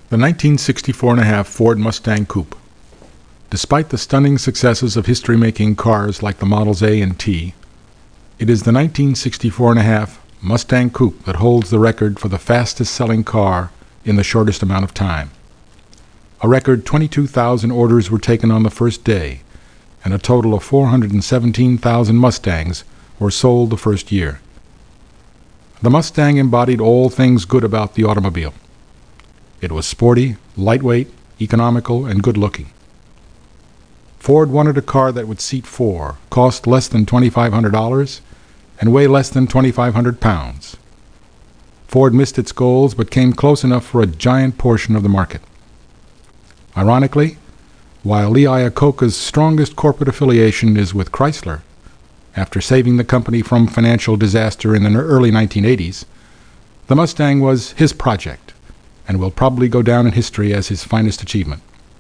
The 1964.5 Ford Mustang Coupe. Despite the stunning successes of history-making cars like the Models A and T, it is the 1964.5 Mustang Coupe that holds the record for the fastest-selling car in the shortest amount of time. A record 22,000 orders were taken on the first day, and a total of 417,000 Mustangs were sold the first year. The Mustang embodied all things good about the automobile. It was sporty, lightweight, economical, and good-looking. Ford wanted a car that would seat four, cost less than $2,500, and weigh less than 2,500 pounds. Ford missed its goals but came close enough for a giant portion of the market. Ironically, while Lee Iacocca's strongest corporate affiliation is with Chrysler, after saving the company from financial disaster in the early 1980s, the Mustang was his project and will probably go down in history as his finest achievement.